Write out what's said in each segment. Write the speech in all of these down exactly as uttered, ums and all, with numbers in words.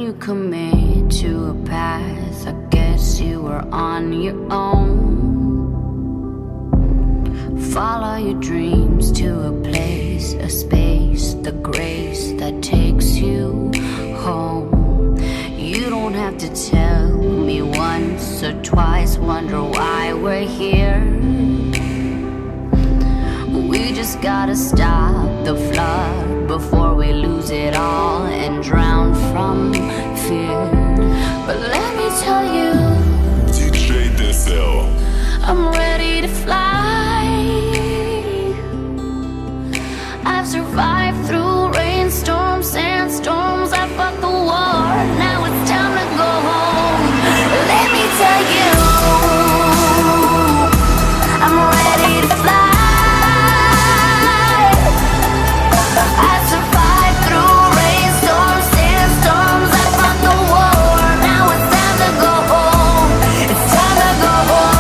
you commit to a path, I guess you were on your own. Follow your dreams to a place, a space, the grace that takes you home. You don't have to tell me once or twice, wonder why we're here. We just gotta stop the flood before we lose it all and drown from fear. But let me tell you, D J Dessel, I'm ready to fly. I've survived through rainstorms, sandstorms, I fought the war, now it's time to go home. Let me tell you, I'm ready to fly. I survived through rainstorms, sandstorms, I fought the war, now it's time to go home. It's time to go home.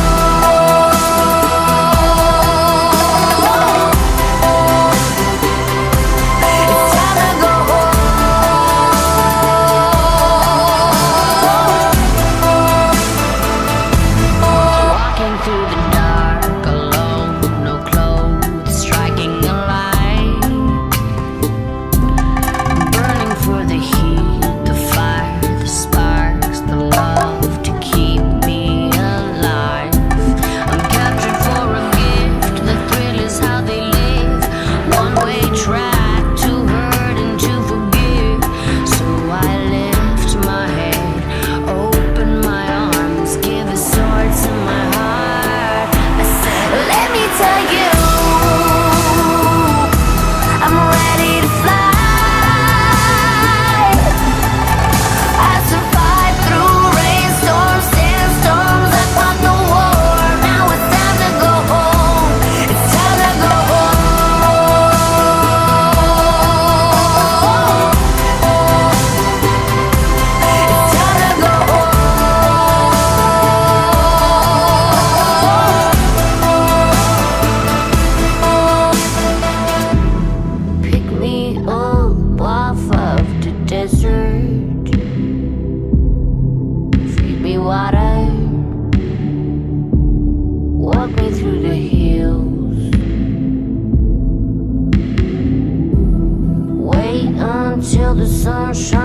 Walk me through the hills. Wait until the sun shines.